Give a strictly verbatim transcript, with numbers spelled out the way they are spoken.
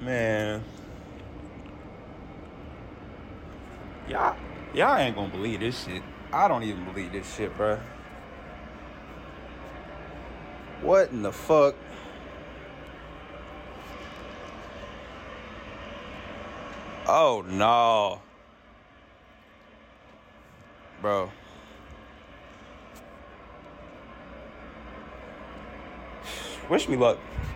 Man, y'all, y'all ain't gonna believe this shit. I don't even believe this shit, bro. What in the fuck? Oh no, bro. Wish me luck.